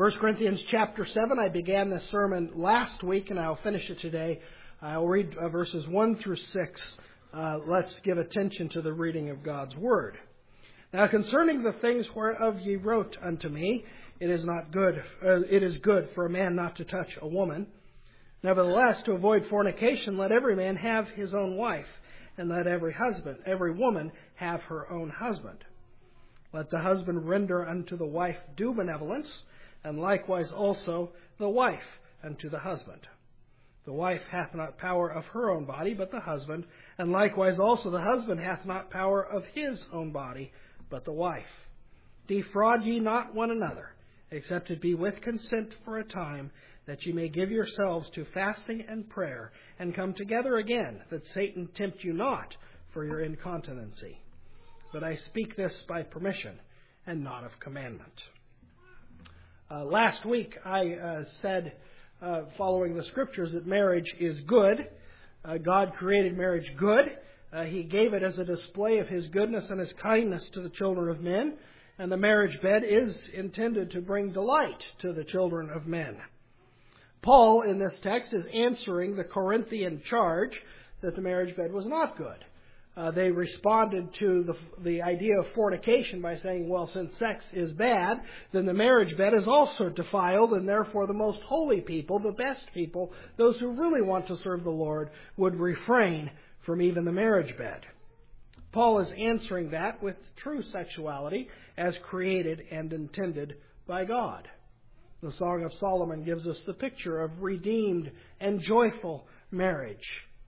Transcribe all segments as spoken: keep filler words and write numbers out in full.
First Corinthians chapter seven. I began this sermon last week and I'll finish it today. I'll read uh, verses one through six. Uh, let's give attention to the reading of God's Word. Now concerning the things whereof ye wrote unto me, it is not good. Uh, it is good for a man not to touch a woman. Nevertheless, to avoid fornication, let every man have his own wife, and let every husband, every woman have her own husband. Let the husband render unto the wife due benevolence, and likewise also the wife unto the husband. The wife hath not power of her own body, but the husband, and likewise also the husband hath not power of his own body, but the wife. Defraud ye not one another, except it be with consent for a time, that ye may give yourselves to fasting and prayer, and come together again, that Satan tempt you not for your incontinency. But I speak this by permission, and not of commandment. Uh, last week I uh, said, uh, following the Scriptures, that marriage is good. Uh, God created marriage good. Uh, he gave it as a display of His goodness and His kindness to the children of men. And the marriage bed is intended to bring delight to the children of men. Paul, in this text, is answering the Corinthian charge that the marriage bed was not good. Uh, they responded to the, the idea of fornication by saying, well, since sex is bad, then the marriage bed is also defiled, and therefore the most holy people, the best people, those who really want to serve the Lord, would refrain from even the marriage bed. Paul is answering that with true sexuality as created and intended by God. The Song of Solomon gives us the picture of redeemed and joyful marriage.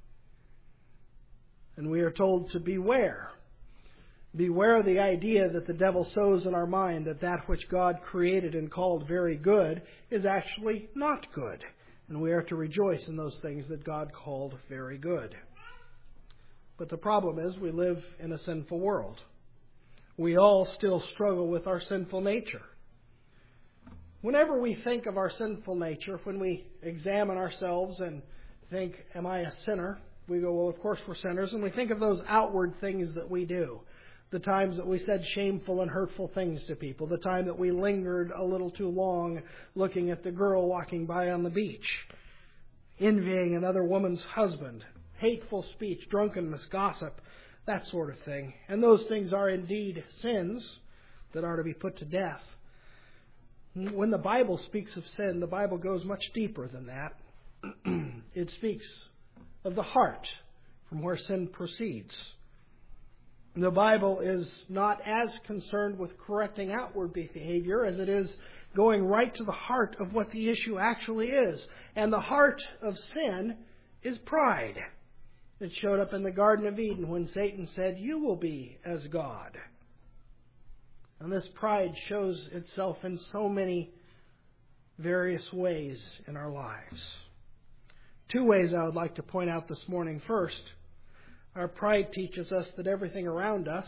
And we are told to beware. Beware the idea that the devil sows in our mind that that which God created and called very good is actually not good. And we are to rejoice in those things that God called very good. But the problem is we live in a sinful world. We all still struggle with our sinful nature. Whenever we think of our sinful nature, when we examine ourselves and think, am I a sinner? We go, well, of course we're sinners. And we think of those outward things that we do. The times that we said shameful and hurtful things to people. The time that we lingered a little too long looking at the girl walking by on the beach. Envying another woman's husband. Hateful speech, drunkenness, gossip, that sort of thing. And those things are indeed sins that are to be put to death. When the Bible speaks of sin, the Bible goes much deeper than that. It speaks of the heart, from where sin proceeds. The Bible is not as concerned with correcting outward behavior as it is going right to the heart of what the issue actually is. And the heart of sin is pride. It showed up in the Garden of Eden when Satan said, "You will be as God." And this pride shows itself in so many various ways in our lives. Two ways I would like to point out this morning. First, our pride teaches us that everything around us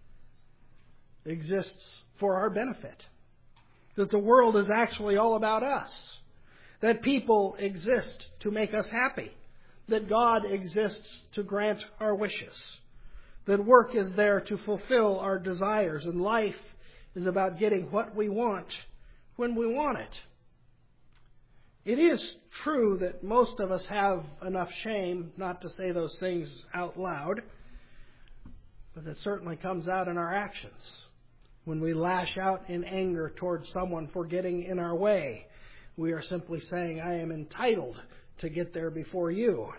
exists for our benefit. That the world is actually all about us. That people exist to make us happy. That God exists to grant our wishes. That work is there to fulfill our desires. And life is about getting what we want when we want it. It is true that most of us have enough shame not to say those things out loud, but it certainly comes out in our actions. When we lash out in anger towards someone for getting in our way, we are simply saying, I am entitled to get there before you.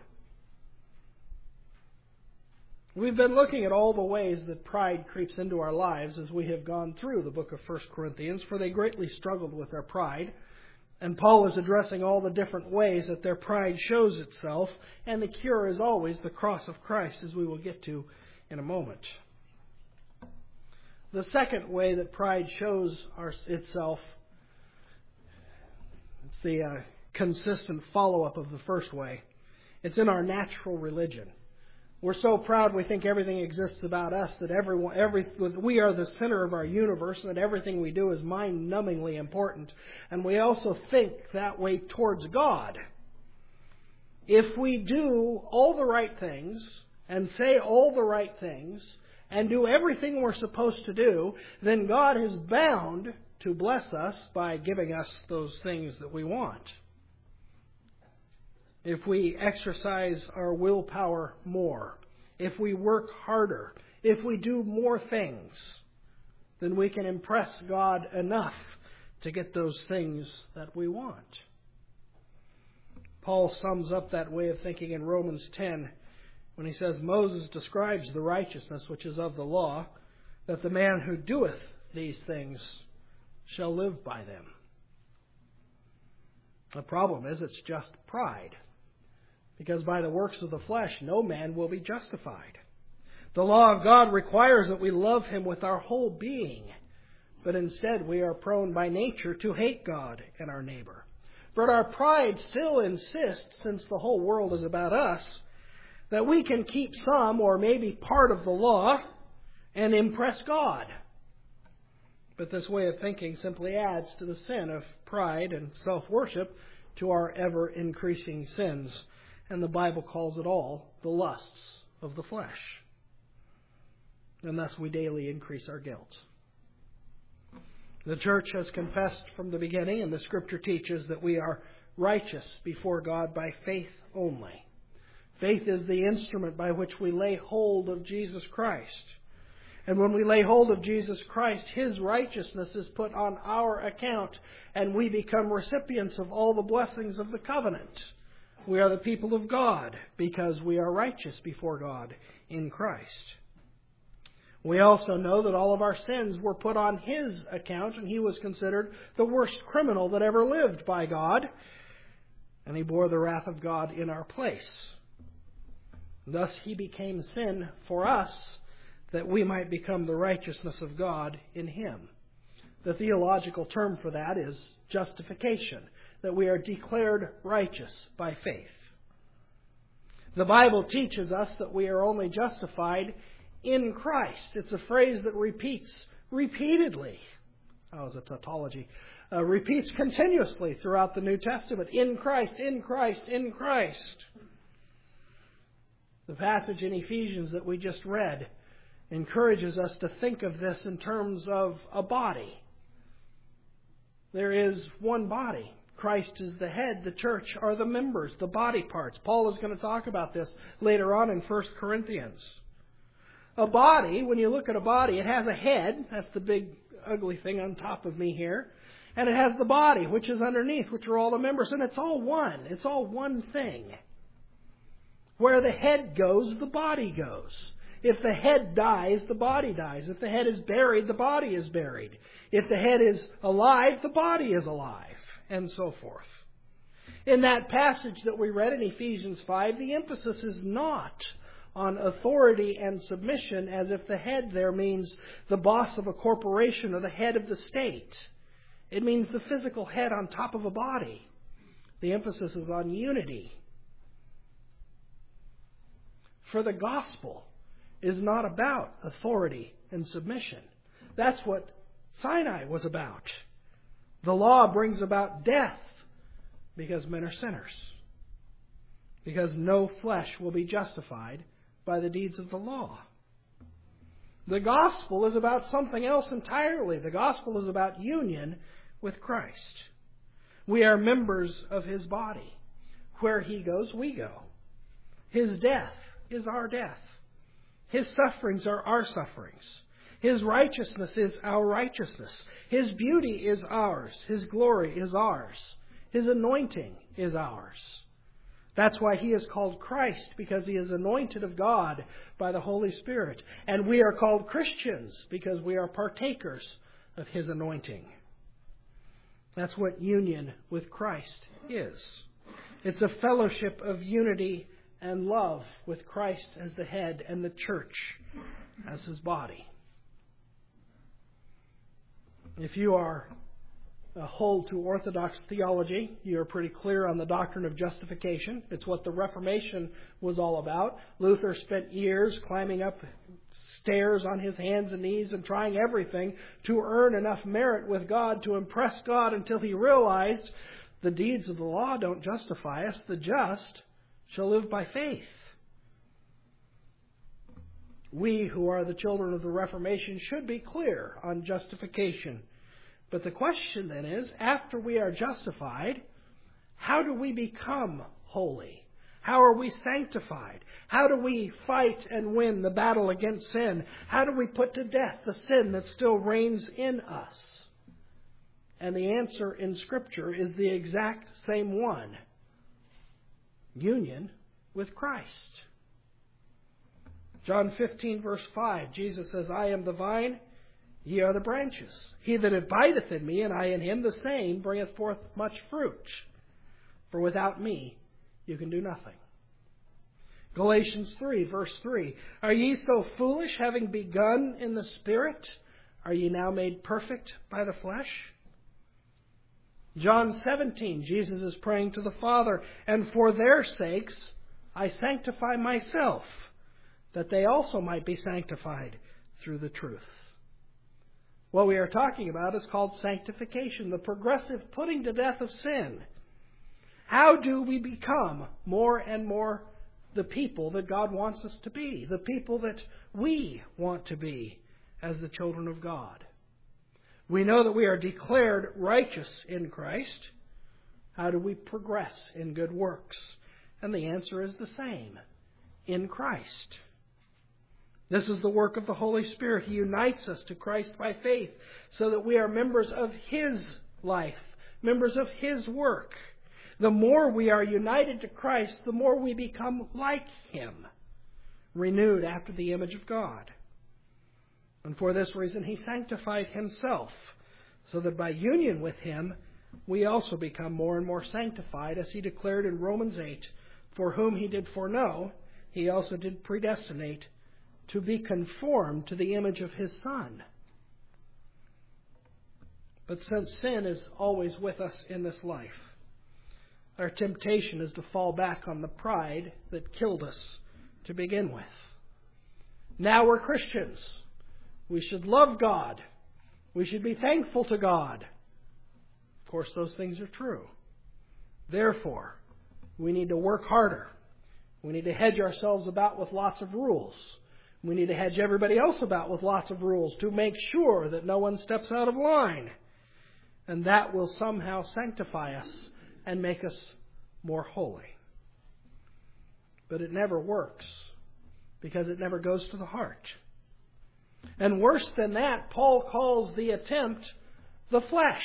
We've been looking at all the ways that pride creeps into our lives as we have gone through the book of First Corinthians, for they greatly struggled with their pride. And Paul is addressing all the different ways that their pride shows itself, and the cure is always the cross of Christ, as we will get to in a moment. The second way that pride shows our, itself, it's the uh, consistent follow-up of the first way. It's in our natural religion. We're so proud we think everything exists about us, that everyone, every, we are the center of our universe, and that everything we do is mind-numbingly important. And we also think that way towards God. If we do all the right things, and say all the right things, and do everything we're supposed to do, then God is bound to bless us by giving us those things that we want. If we exercise our willpower more, if we work harder, if we do more things, then we can impress God enough to get those things that we want. Paul sums up that way of thinking in Romans ten when he says, Moses describes the righteousness which is of the law, that the man who doeth these things shall live by them. The problem is it's just pride, because by the works of the flesh no man will be justified. The law of God requires that we love Him with our whole being, but instead we are prone by nature to hate God and our neighbor. But our pride still insists, since the whole world is about us, that we can keep some or maybe part of the law and impress God. But this way of thinking simply adds to the sin of pride and self-worship, to our ever-increasing sins. And the Bible calls it all the lusts of the flesh. And thus we daily increase our guilt. The church has confessed from the beginning, and the Scripture teaches that we are righteous before God by faith only. Faith is the instrument by which we lay hold of Jesus Christ. And when we lay hold of Jesus Christ, His righteousness is put on our account, and we become recipients of all the blessings of the covenant. We are the people of God because we are righteous before God in Christ. We also know that all of our sins were put on His account, and He was considered the worst criminal that ever lived by God, and He bore the wrath of God in our place. Thus He became sin for us, that we might become the righteousness of God in Him. The theological term for that is justification, that we are declared righteous by faith. The Bible teaches us that we are only justified in Christ. It's a phrase that repeats repeatedly. Oh, it's a tautology. Uh, repeats continuously throughout the New Testament. In Christ, in Christ, in Christ. The passage in Ephesians that we just read encourages us to think of this in terms of a body. There is one body. Christ is the head. The church are the members, the body parts. Paul is going to talk about this later on in First Corinthians. A body, when you look at a body, it has a head. That's the big ugly thing on top of me here. And it has the body, which is underneath, which are all the members. And it's all one. It's all one thing. Where the head goes, the body goes. If the head dies, the body dies. If the head is buried, the body is buried. If the head is alive, the body is alive. And so forth. In that passage that we read in Ephesians five, the emphasis is not on authority and submission, as if the head there means the boss of a corporation or the head of the state. It means the physical head on top of a body. The emphasis is on unity. For the gospel is not about authority and submission. That's what Sinai was about. The law brings about death because men are sinners. Because no flesh will be justified by the deeds of the law. The gospel is about something else entirely. The gospel is about union with Christ. We are members of His body. Where He goes, we go. His death is our death. His sufferings are our sufferings. His righteousness is our righteousness. His beauty is ours. His glory is ours. His anointing is ours. That's why He is called Christ, because He is anointed of God by the Holy Spirit. And we are called Christians because we are partakers of His anointing. That's what union with Christ is. It's a fellowship of unity and love with Christ as the head and the church as His body. If you are uh, hold to Orthodox theology, you're pretty clear on the doctrine of justification. It's what the Reformation was all about. Luther spent years climbing up stairs on his hands and knees and trying everything to earn enough merit with God to impress God, until he realized the deeds of the law don't justify us. The just shall live by faith. We who are the children of the Reformation should be clear on justification. But the question then is, after we are justified, how do we become holy? How are we sanctified? How do we fight and win the battle against sin? How do we put to death the sin that still reigns in us? And the answer in Scripture is the exact same one. Union with Christ. John fifteen, verse five, Jesus says, I am the vine, ye are the branches. He that abideth in me, and I in him, the same bringeth forth much fruit. For without me you can do nothing. Galatians three, verse three, are ye so foolish, having begun in the Spirit? Are ye now made perfect by the flesh? John seventeen, Jesus is praying to the Father, and for their sakes I sanctify myself, that they also might be sanctified through the truth. What we are talking about is called sanctification, the progressive putting to death of sin. How do we become more and more the people that God wants us to be, the people that we want to be as the children of God? We know that we are declared righteous in Christ. How do we progress in good works? And the answer is the same, in Christ. This is the work of the Holy Spirit. He unites us to Christ by faith so that we are members of His life, members of His work. The more we are united to Christ, the more we become like Him, renewed after the image of God. And for this reason, He sanctified Himself, so that by union with Him, we also become more and more sanctified, as He declared in Romans eight, for whom He did foreknow, He also did predestinate to be conformed to the image of His Son. But since sin is always with us in this life, our temptation is to fall back on the pride that killed us to begin with. Now we're Christians. We should love God. We should be thankful to God. Of course, those things are true. Therefore, we need to work harder. We need to hedge ourselves about with lots of rules. We need to hedge everybody else about with lots of rules to make sure that no one steps out of line. And that will somehow sanctify us and make us more holy. But it never works, because it never goes to the heart. And worse than that, Paul calls the attempt the flesh.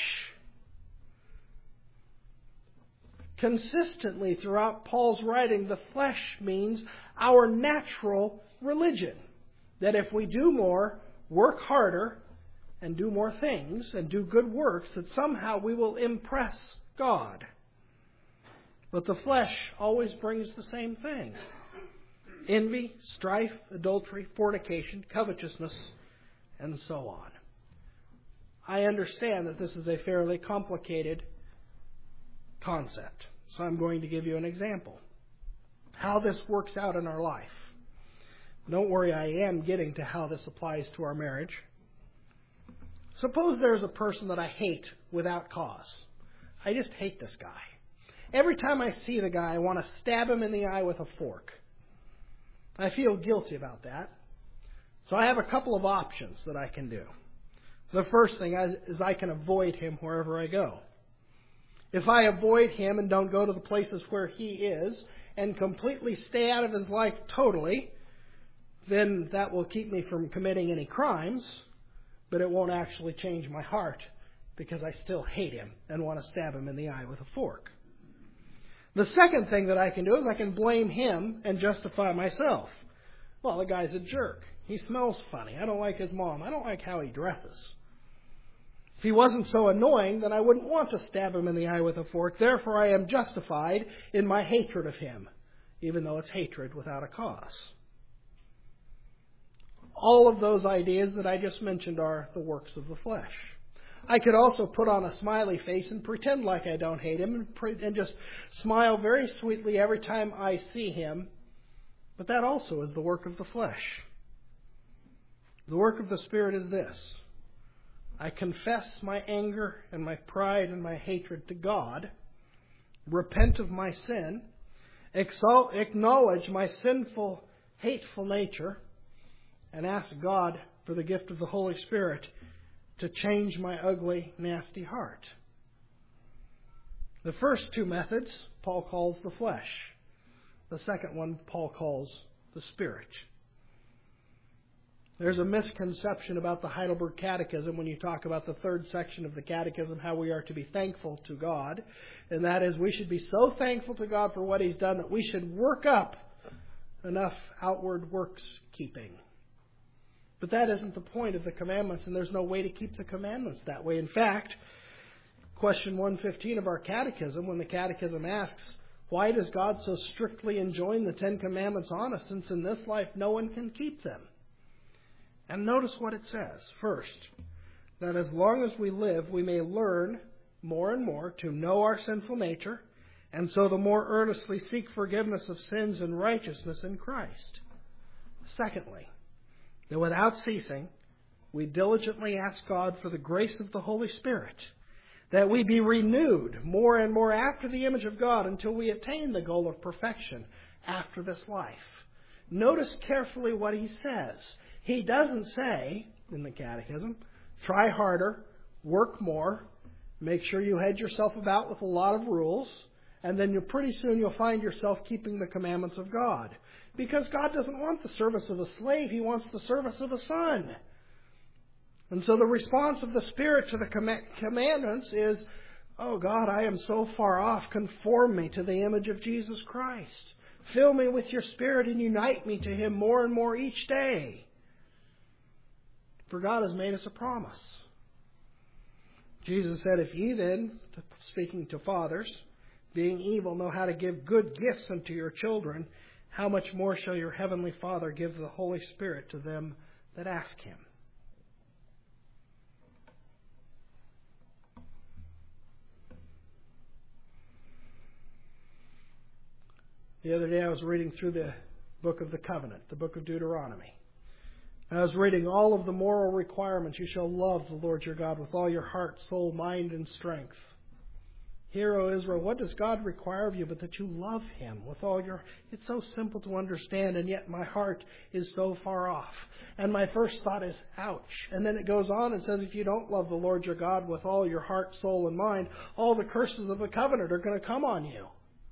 Consistently throughout Paul's writing, the flesh means our natural religion. That if we do more, work harder, and do more things, and do good works, that somehow we will impress God. But the flesh always brings the same thing. Envy, strife, adultery, fornication, covetousness, and so on. I understand that this is a fairly complicated concept, so I'm going to give you an example. How this works out in our life. Don't worry, I am getting to how this applies to our marriage. Suppose there's a person that I hate without cause. I just hate this guy. Every time I see the guy, I want to stab him in the eye with a fork. I feel guilty about that. So I have a couple of options that I can do. The first thing is I can avoid him wherever I go. If I avoid him and don't go to the places where he is and completely stay out of his life totally, then that will keep me from committing any crimes, but it won't actually change my heart because I still hate him and want to stab him in the eye with a fork. The second thing that I can do is I can blame him and justify myself. Well, the guy's a jerk. He smells funny. I don't like his mom. I don't like how he dresses. If he wasn't so annoying, then I wouldn't want to stab him in the eye with a fork. Therefore, I am justified in my hatred of him, even though it's hatred without a cause. All of those ideas that I just mentioned are the works of the flesh. I could also put on a smiley face and pretend like I don't hate him and, pre- and just smile very sweetly every time I see him. But that also is the work of the flesh. The work of the Spirit is this. I confess my anger and my pride and my hatred to God, repent of my sin, exalt, acknowledge my sinful, hateful nature, and ask God for the gift of the Holy Spirit to change my ugly, nasty heart. The first two methods Paul calls the flesh. The second one Paul calls the spirit. There's a misconception about the Heidelberg Catechism when you talk about the third section of the Catechism, how we are to be thankful to God. And that is, we should be so thankful to God for what He's done that we should work up enough outward works keeping. But that isn't the point of the commandments, and there's no way to keep the commandments that way. In fact, question one fifteen of our Catechism, when the Catechism asks, why does God so strictly enjoin the Ten Commandments on us, since in this life no one can keep them? And notice what it says. First, that as long as we live, we may learn more and more to know our sinful nature, and so the more earnestly seek forgiveness of sins and righteousness in Christ. Secondly, that without ceasing, we diligently ask God for the grace of the Holy Spirit, that we be renewed more and more after the image of God until we attain the goal of perfection after this life. Notice carefully what he says. He doesn't say, in the Catechism, try harder, work more, make sure you hedge yourself about with a lot of rules, and then you'll pretty soon you'll find yourself keeping the commandments of God. Because God doesn't want the service of a slave, He wants the service of a son. And so the response of the Spirit to the commandments is, oh God, I am so far off, conform me to the image of Jesus Christ. Fill me with your Spirit and unite me to Him more and more each day. For God has made us a promise. Jesus said, if ye then, speaking to fathers, being evil, know how to give good gifts unto your children, how much more shall your heavenly Father give the Holy Spirit to them that ask Him? The other day I was reading through the book of the covenant, the book of Deuteronomy. I was reading all of the moral requirements. You shall love the Lord your God with all your heart, soul, mind, and strength. Hear, O Israel, what does God require of you but that you love Him with all your... It's so simple to understand, and yet my heart is so far off. And my first thought is, ouch. And then it goes on and says, if you don't love the Lord your God with all your heart, soul, and mind, all the curses of the covenant are going to come on you.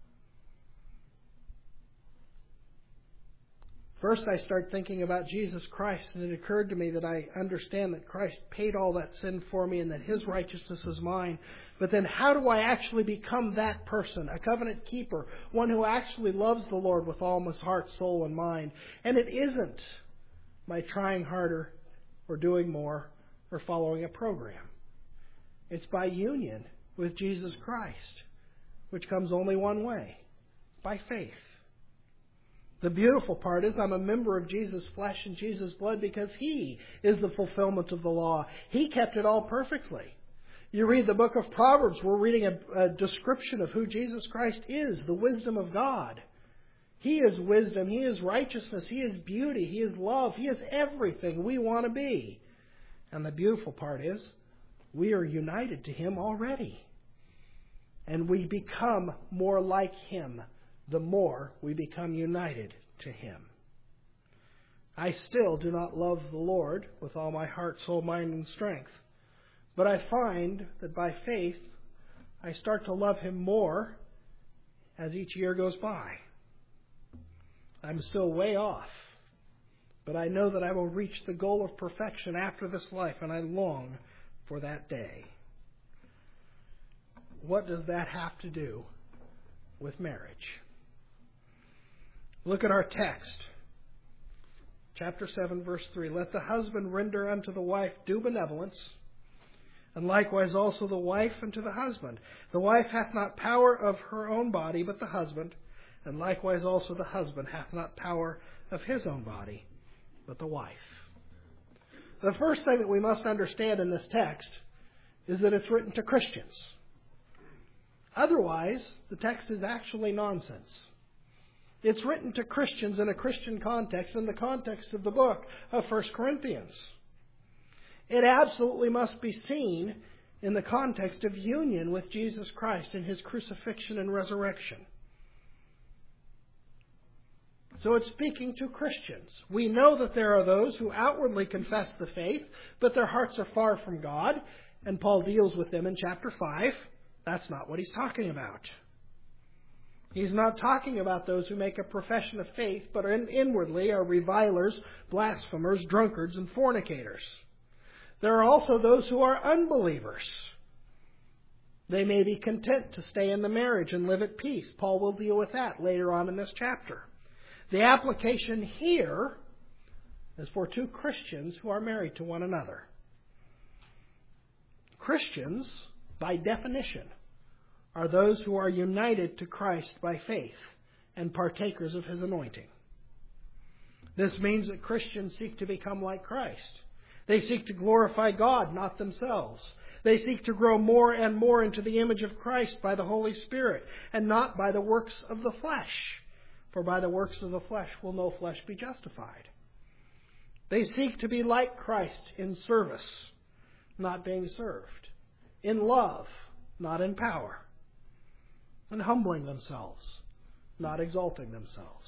First, I start thinking about Jesus Christ, and it occurred to me that I understand that Christ paid all that sin for me and that His righteousness is mine. But then how do I actually become that person, a covenant keeper, one who actually loves the Lord with all his heart, soul, and mind? And it isn't by trying harder or doing more or following a program. It's by union with Jesus Christ, which comes only one way, by faith. The beautiful part is I'm a member of Jesus' flesh and Jesus' blood because He is the fulfillment of the law. He kept it all perfectly. You read the book of Proverbs, we're reading a, a description of who Jesus Christ is, the wisdom of God. He is wisdom, He is righteousness, He is beauty, He is love, He is everything we want to be. And the beautiful part is we are united to Him already. And we become more like Him the more we become united to Him. I still do not love the Lord with all my heart, soul, mind, and strength. But I find that by faith, I start to love Him more as each year goes by. I'm still way off, but I know that I will reach the goal of perfection after this life, and I long for that day. What does that have to do with marriage? Look at our text. Chapter seven, verse three. Let the husband render unto the wife due benevolence, and likewise also the wife unto the husband. The wife hath not power of her own body, but the husband, and likewise also the husband hath not power of his own body, but the wife. The first thing that we must understand in this text is that it's written to Christians. Otherwise, the text is actually nonsense. It's written to Christians in a Christian context, in the context of the book of First Corinthians. It absolutely must be seen in the context of union with Jesus Christ in His crucifixion and resurrection. So it's speaking to Christians. We know that there are those who outwardly confess the faith, but their hearts are far from God, and Paul deals with them in chapter five. That's not what he's talking about. He's not talking about those who make a profession of faith, but inwardly are revilers, blasphemers, drunkards, and fornicators. There are also those who are unbelievers. They may be content to stay in the marriage and live at peace. Paul will deal with that later on in this chapter. The application here is for two Christians who are married to one another. Christians, by definition, are those who are united to Christ by faith and partakers of His anointing. This means that Christians seek to become like Christ. They seek to glorify God, not themselves. They seek to grow more and more into the image of Christ by the Holy Spirit, and not by the works of the flesh. For by the works of the flesh will no flesh be justified. They seek to be like Christ in service, not being served. In love, not in power. And humbling themselves, not exalting themselves.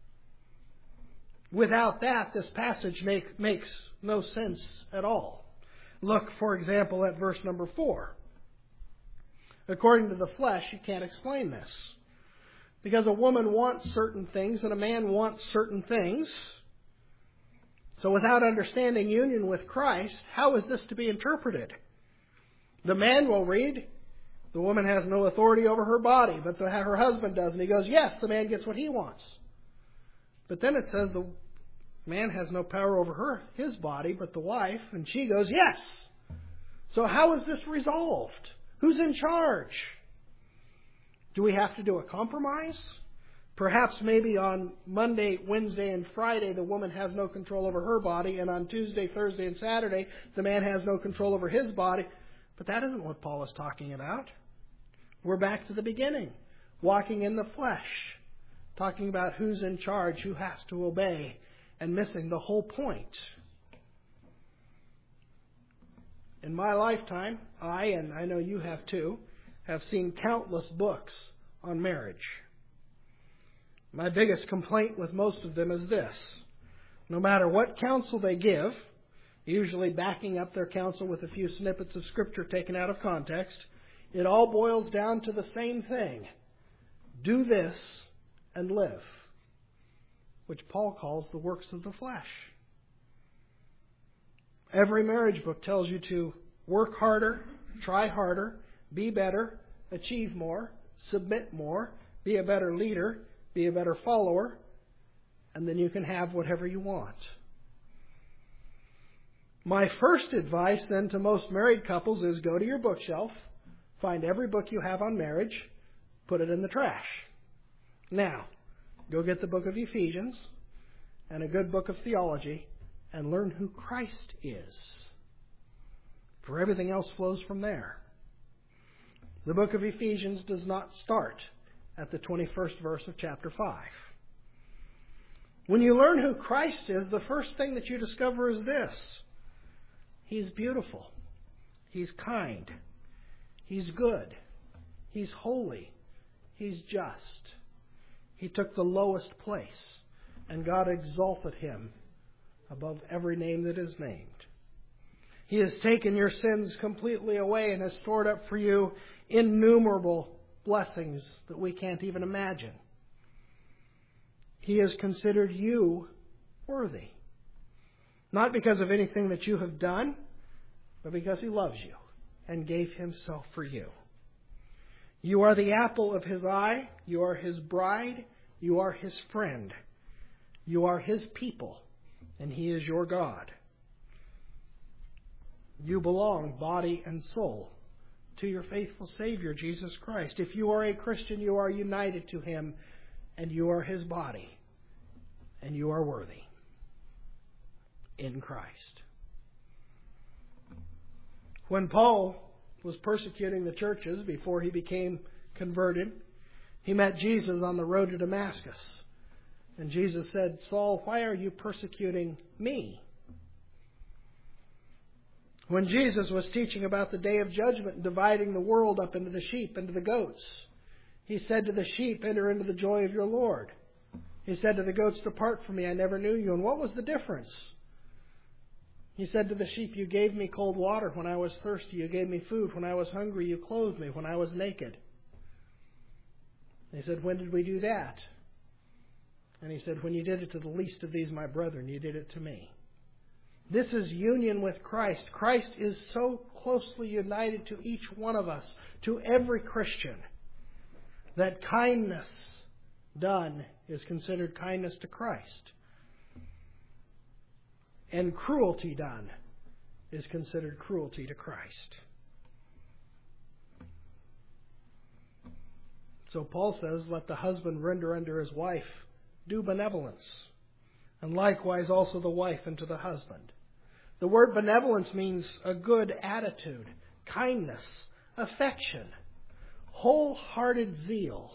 Without that, this passage make, makes no sense at all. Look, for example, at verse number four. According to the flesh, you can't explain this. Because a woman wants certain things and a man wants certain things. So without understanding union with Christ, how is this to be interpreted? The man will read, the woman has no authority over her body, but the, her husband does. And he goes, yes, the man gets what he wants. But then it says the man has no power over her, his body, but the wife. And she goes, yes. So how is this resolved? Who's in charge? Do we have to do a compromise? Perhaps maybe on Monday, Wednesday, and Friday, the woman has no control over her body. And on Tuesday, Thursday, and Saturday, the man has no control over his body. But that isn't what Paul is talking about. We're back to the beginning. Walking in the flesh. Talking about who's in charge, who has to obey. And missing the whole point. In my lifetime, I, and I know you have too, have seen countless books on marriage. My biggest complaint with most of them is this. No matter what counsel they give, usually backing up their counsel with a few snippets of Scripture taken out of context, it all boils down to the same thing. Do this and live. Which Paul calls the works of the flesh. Every marriage book tells you to work harder, try harder, be better, achieve more, submit more, be a better leader, be a better follower, and then you can have whatever you want. My first advice then to most married couples is go to your bookshelf, find every book you have on marriage, put it in the trash. Now, go get the book of Ephesians and a good book of theology and learn who Christ is. For everything else flows from there. The book of Ephesians does not start at the twenty-first verse of chapter five. When you learn who Christ is, the first thing that you discover is this. He's beautiful. He's kind. He's good. He's holy. He's just. He took the lowest place, and God exalted Him above every name that is named. He has taken your sins completely away and has stored up for you innumerable blessings that we can't even imagine. He has considered you worthy. Not because of anything that you have done, but because He loves you and gave Himself for you. You are the apple of His eye. You are His bride. You are His friend. You are His people. And He is your God. You belong, body and soul, to your faithful Savior, Jesus Christ. If you are a Christian, you are united to Him, and you are His body, and you are worthy in Christ. When Paul was persecuting the churches before he became converted, he met Jesus on the road to Damascus. And Jesus said, Saul, why are you persecuting me? When Jesus was teaching about the day of judgment and dividing the world up into the sheep and to the goats, He said to the sheep, enter into the joy of your Lord. He said to the goats, "Depart from me, I never knew you." And what was the difference? He said to the sheep, "You gave me cold water when I was thirsty. You gave me food when I was hungry. You clothed me when I was naked." He said, "When did we do that?" And he said, "When you did it to the least of these, my brethren, you did it to me." This is union with Christ. Christ is so closely united to each one of us, to every Christian, that kindness done is considered kindness to Christ. And cruelty done is considered cruelty to Christ. So Paul says, "Let the husband render unto his wife due benevolence, and likewise also the wife unto the husband." The word benevolence means a good attitude, kindness, affection, wholehearted zeal.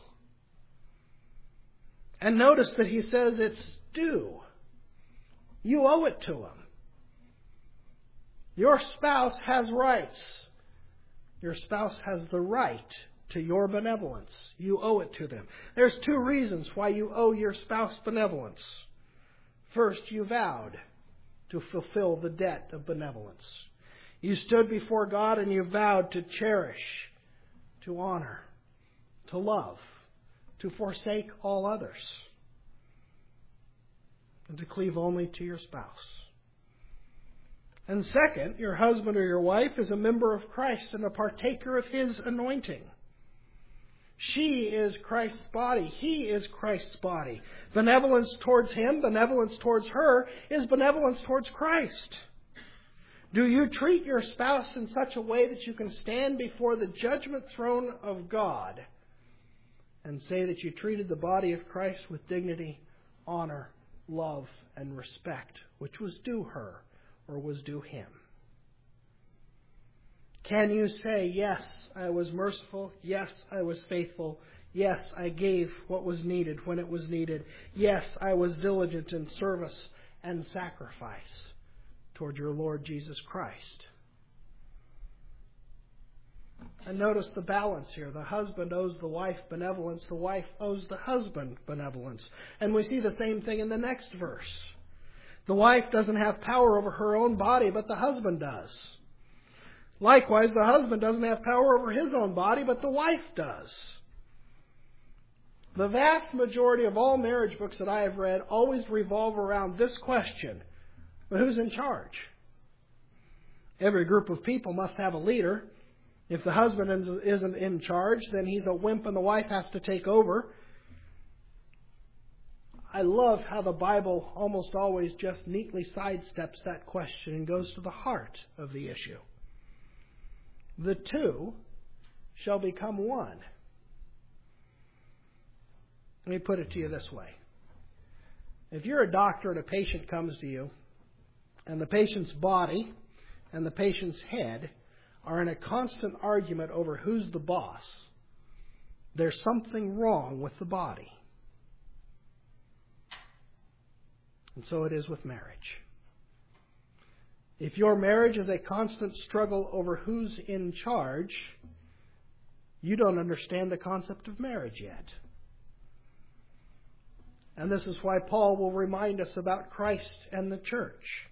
And notice that he says it's due. You owe it to him. Your spouse has rights. Your spouse has the right to your benevolence. You owe it to them. There's two reasons why you owe your spouse benevolence. First, you vowed to fulfill the debt of benevolence. You stood before God and you vowed to cherish, to honor, to love, to forsake all others, and to cleave only to your spouse. And second, your husband or your wife is a member of Christ and a partaker of His anointing. She is Christ's body. He is Christ's body. Benevolence towards him, benevolence towards her, is benevolence towards Christ. Do you treat your spouse in such a way that you can stand before the judgment throne of God and say that you treated the body of Christ with dignity, honor, love, and respect, which was due her or was due him? Can you say, "Yes, I was merciful. Yes, I was faithful. Yes, I gave what was needed when it was needed. Yes, I was diligent in service and sacrifice toward your Lord Jesus Christ"? And notice the balance here. The husband owes the wife benevolence. The wife owes the husband benevolence. And we see the same thing in the next verse. The wife doesn't have power over her own body, but the husband does. Likewise, the husband doesn't have power over his own body, but the wife does. The vast majority of all marriage books that I have read always revolve around this question: but who's in charge? Every group of people must have a leader. If the husband isn't in charge, then he's a wimp and the wife has to take over. I love how the Bible almost always just neatly sidesteps that question and goes to the heart of the issue. The two shall become one. Let me put it to you this way. If you're a doctor and a patient comes to you, and the patient's body and the patient's head are in a constant argument over who's the boss, there's something wrong with the body. And so it is with marriage. If your marriage is a constant struggle over who's in charge, you don't understand the concept of marriage yet. And this is why Paul will remind us about Christ and the church.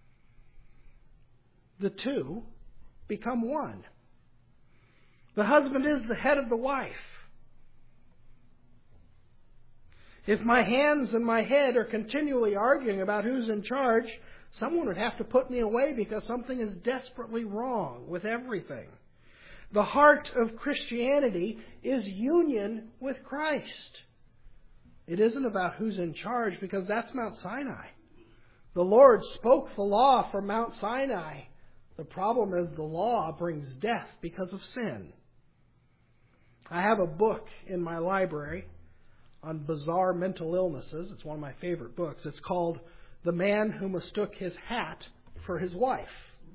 The two become one. The husband is the head of the wife. If my hands and my head are continually arguing about who's in charge, someone would have to put me away because something is desperately wrong with everything. The heart of Christianity is union with Christ. It isn't about who's in charge, because that's Mount Sinai. The Lord spoke the law from Mount Sinai. The problem is the law brings death because of sin. I have a book in my library on bizarre mental illnesses. It's one of my favorite books. It's called "The Man Who Mistook His Hat for His Wife."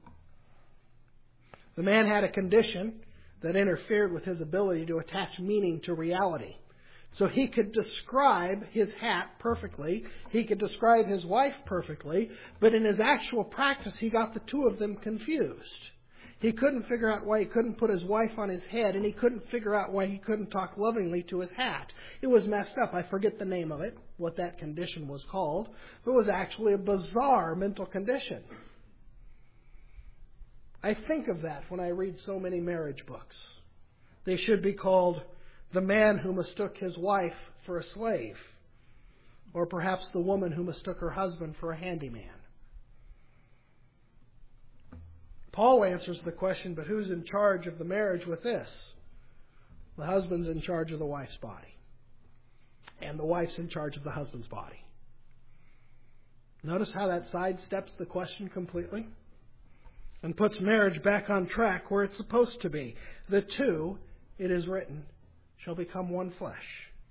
The man had a condition that interfered with his ability to attach meaning to reality. So he could describe his hat perfectly. He could describe his wife perfectly. But in his actual practice, he got the two of them confused. He couldn't figure out why he couldn't put his wife on his head, and he couldn't figure out why he couldn't talk lovingly to his hat. It was messed up. I forget the name of it, what that condition was called. It was actually a bizarre mental condition. I think of that when I read so many marriage books. They should be called The Man Who Mistook His Wife for a Slave, or perhaps The Woman Who Mistook Her Husband for a Handyman. Paul answers the question, but who's in charge of the marriage with this? The husband's in charge of the wife's body. And the wife's in charge of the husband's body. Notice how that sidesteps the question completely? And puts marriage back on track where it's supposed to be. The two, it is written, shall become one flesh.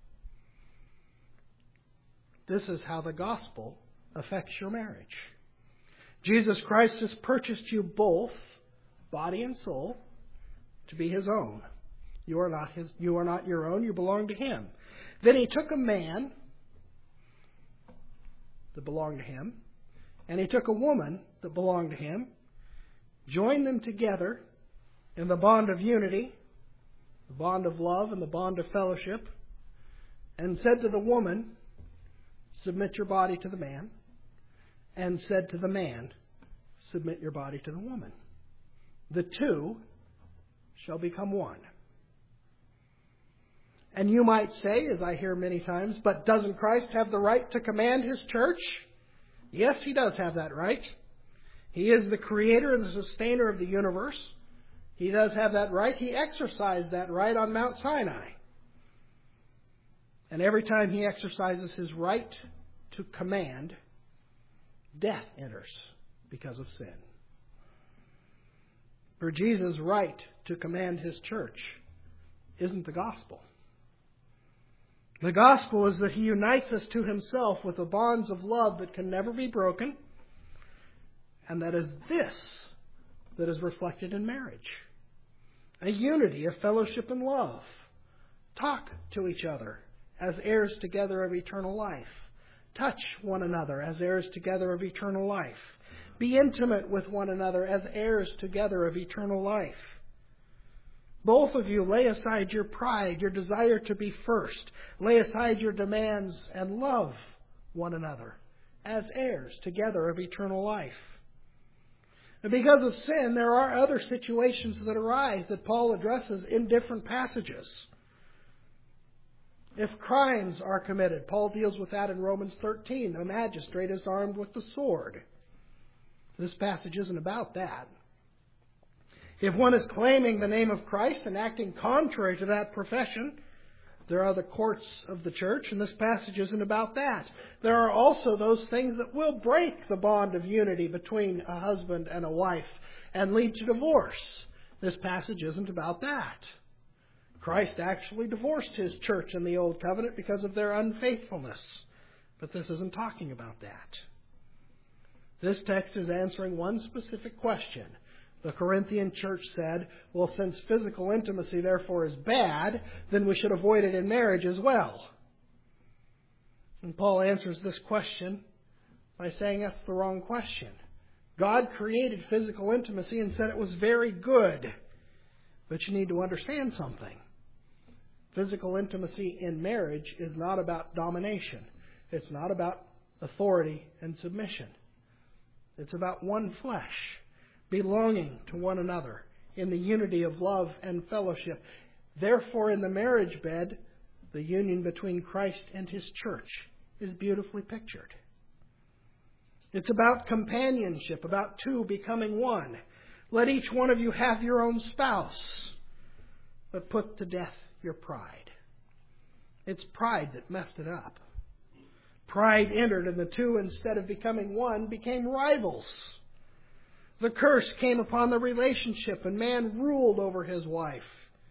This is how the gospel affects your marriage. Jesus Christ has purchased you both, body and soul, to be His own. You are not his, you are not your own, you belong to Him. Then He took a man that belonged to Him, and He took a woman that belonged to Him, joined them together in the bond of unity, the bond of love and the bond of fellowship, and said to the woman, submit your body to the man, and said to the man, submit your body to the woman. The two shall become one. And you might say, as I hear many times, but doesn't Christ have the right to command His church? Yes, He does have that right. He is the creator and the sustainer of the universe. He does have that right. He exercised that right on Mount Sinai. And every time He exercises His right to command, death enters because of sin. For Jesus' right to command His church isn't the gospel. The gospel is that He unites us to Himself with the bonds of love that can never be broken, and that is this that is reflected in marriage. A unity of fellowship and love. Talk to each other as heirs together of eternal life. Touch one another as heirs together of eternal life. Be intimate with one another as heirs together of eternal life. Both of you lay aside your pride, your desire to be first. Lay aside your demands and love one another as heirs together of eternal life. And because of sin, there are other situations that arise that Paul addresses in different passages. If crimes are committed, Paul deals with that in Romans thirteen. A magistrate is armed with the sword. This passage isn't about that. If one is claiming the name of Christ and acting contrary to that profession, there are the courts of the church, and this passage isn't about that. There are also those things that will break the bond of unity between a husband and a wife and lead to divorce. This passage isn't about that. Christ actually divorced His church in the Old Covenant because of their unfaithfulness. But this isn't talking about that. This text is answering one specific question. The Corinthian church said, well, since physical intimacy therefore is bad, then we should avoid it in marriage as well. And Paul answers this question by saying that's the wrong question. God created physical intimacy and said it was very good. But you need to understand something. Physical intimacy in marriage is not about domination. It's not about authority and submission. It's about one flesh, belonging to one another in the unity of love and fellowship. Therefore, in the marriage bed, the union between Christ and His church is beautifully pictured. It's about companionship, about two becoming one. Let each one of you have your own spouse, but put to death your pride. It's pride that messed it up. Pride entered, and the two, instead of becoming one, became rivals. The curse came upon the relationship, and man ruled over his wife.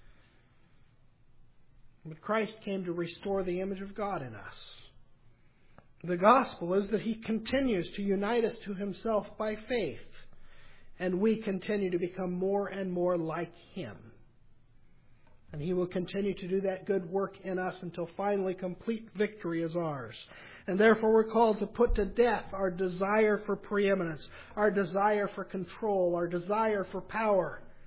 But Christ came to restore the image of God in us. The gospel is that He continues to unite us to Himself by faith, and we continue to become more and more like Him. And He will continue to do that good work in us until finally complete victory is ours. And therefore we're called to put to death our desire for preeminence, our desire for control, our desire for power,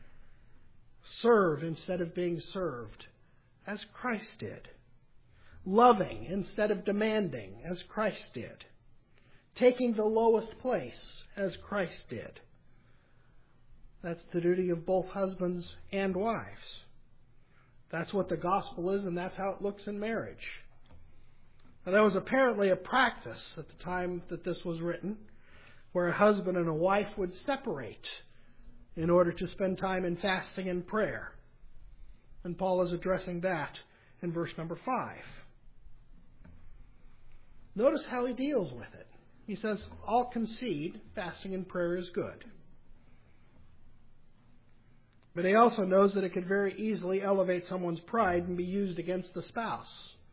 Serve instead of being served, as Christ did. Loving instead of demanding, as Christ did. Taking the lowest place, as Christ did. That's the duty of both husbands and wives. That's what the gospel is, and that's how it looks in marriage. Now, there was apparently a practice at the time that this was written, where a husband and a wife would separate in order to spend time in fasting and prayer. And Paul is addressing that in verse number five. Notice how he deals with it. He says, I'll concede fasting and prayer is good. But he also knows that it could very easily elevate someone's pride and be used against the spouse.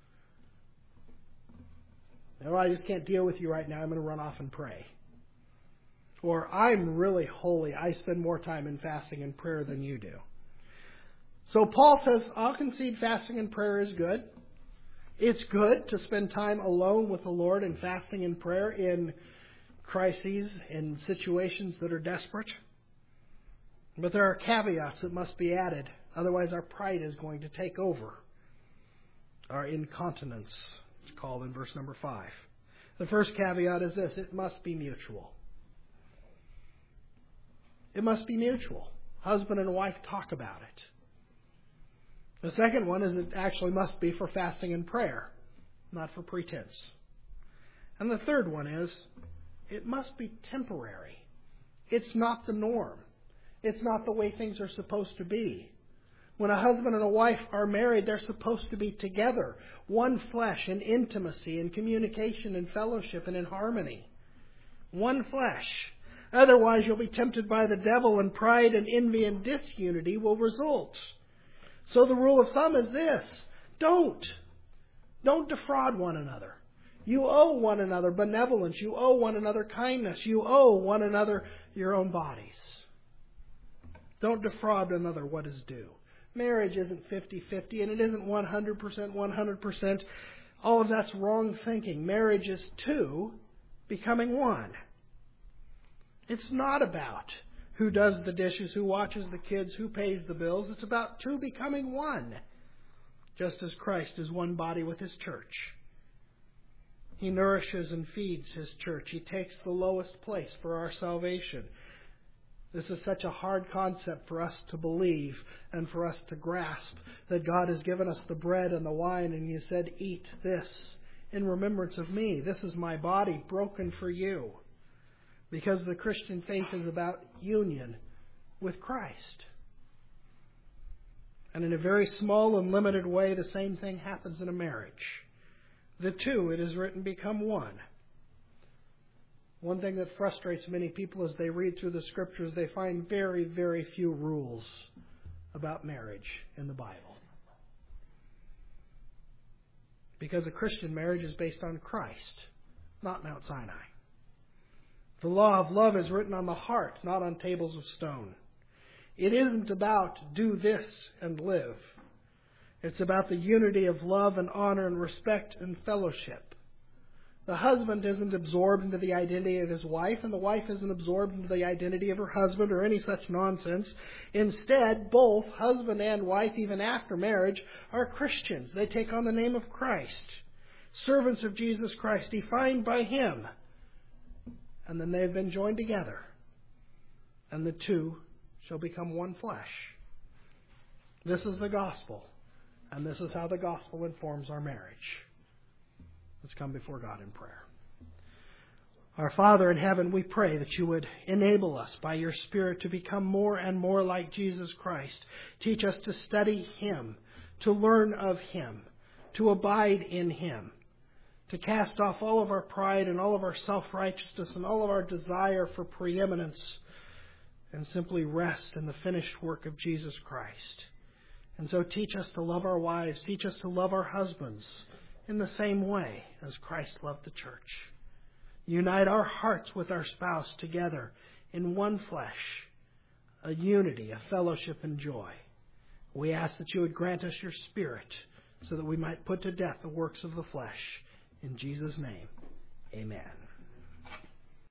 No, I just can't deal with you right now. I'm going to run off and pray. Or, I'm really holy. I spend more time in fasting and prayer than you do. So Paul says, I'll concede fasting and prayer is good. It's good to spend time alone with the Lord in fasting and prayer in crises, in situations that are desperate. But there are caveats that must be added. Otherwise, our pride is going to take over. Our incontinence, it's called in verse number five. The first caveat is this: it must be mutual. It must be mutual. Husband and wife talk about it. The second one is it actually must be for fasting and prayer, not for pretense. And the third one is it must be temporary. It's not the norm. It's not the way things are supposed to be. When a husband and a wife are married, they're supposed to be together, one flesh in intimacy, in communication, in fellowship, and in harmony. One flesh. Otherwise, you'll be tempted by the devil, and pride and envy and disunity will result. So the rule of thumb is this: don't. Don't defraud one another. You owe one another benevolence. You owe one another kindness. You owe one another your own bodies. Don't defraud another what is due. Marriage isn't fifty-fifty, and it isn't one hundred percent, one hundred percent. All of that's wrong thinking. Marriage is two becoming one. It's not about who does the dishes, who watches the kids, who pays the bills. It's about two becoming one, just as Christ is one body with His church. He nourishes and feeds His church. He takes the lowest place for our salvation. This is such a hard concept for us to believe and for us to grasp, that God has given us the bread and the wine, and He said, eat this in remembrance of me. This is my body broken for you. Because the Christian faith is about union with Christ. And in a very small and limited way, the same thing happens in a marriage. The two, it is written, become one. One thing that frustrates many people as they read through the Scriptures, they find very, very few rules about marriage in the Bible. Because a Christian marriage is based on Christ, not Mount Sinai. The law of love is written on the heart, not on tables of stone. It isn't about do this and live. It's about the unity of love and honor and respect and fellowship. The husband isn't absorbed into the identity of his wife, and the wife isn't absorbed into the identity of her husband or any such nonsense. Instead, both husband and wife, even after marriage, are Christians. They take on the name of Christ. Servants of Jesus Christ, defined by Him. And then they have been joined together. And the two shall become one flesh. This is the gospel. And this is how the gospel informs our marriage. Let's come before God in prayer. Our Father in heaven, we pray that You would enable us by Your Spirit to become more and more like Jesus Christ. Teach us to study Him, to learn of Him, to abide in Him, to cast off all of our pride and all of our self-righteousness and all of our desire for preeminence, and simply rest in the finished work of Jesus Christ. And so teach us to love our wives, teach us to love our husbands in the same way as Christ loved the church. Unite our hearts with our spouse together in one flesh, a unity, a fellowship and joy. We ask that You would grant us Your Spirit so that we might put to death the works of the flesh. In Jesus' name, amen.